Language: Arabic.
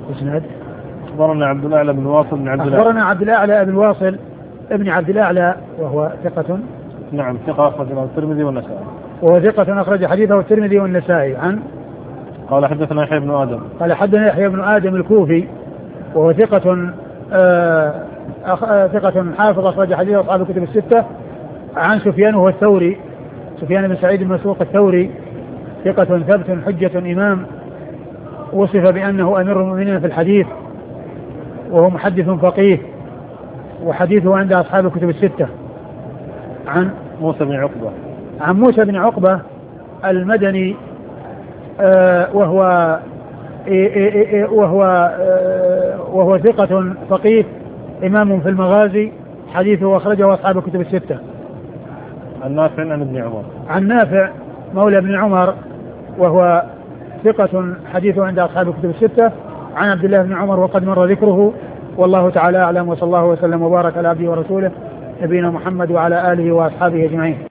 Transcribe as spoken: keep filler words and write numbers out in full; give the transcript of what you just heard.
إسناد. أخبرنا عبد الأعلى بن واصل بن عبد الأعلى أخبرنا عبد الأعلى بن واصل ابن عبد الأعلى وهو ثقة. نعم ثقة أخرجه الترمذي والنسائي. وهو ثقة أخرج حديثه الترمذي والنسائي. عن قال حدثنا يحيى بن آدم. قال حدثنا يحيى بن آدم الكوفي وهو ثقة آه أخ... ثقة حافظ أخرج حديثه أصحاب الكتب الستة. عن سفيان وهو الثوري سفيان بن سعيد بن مسروق الثوري ثقة ثبت حجة إمام وصف بأنه أمير المؤمنين في الحديث وهو محدث فقيه وحديثه عند أصحاب الكتب الستة. عن موسى بن عقبة. عن موسى بن عقبة المدني آه وهو إيه إيه إيه وهو آه وهو ثقة فقيه إمام في المغازي حديثه أخرجه أصحاب الكتب الستة. عن نافع عن ابن عمر. عن نافع مولى ابن عمر وهو ثقة حديثه عند أصحاب الكتب الستة. عن عبد الله بن عمر وقد مر ذكره والله تعالى أعلم وصلى الله وسلم وبارك على عبده ورسوله نبينا محمد وعلى آله وأصحابه أجمعين.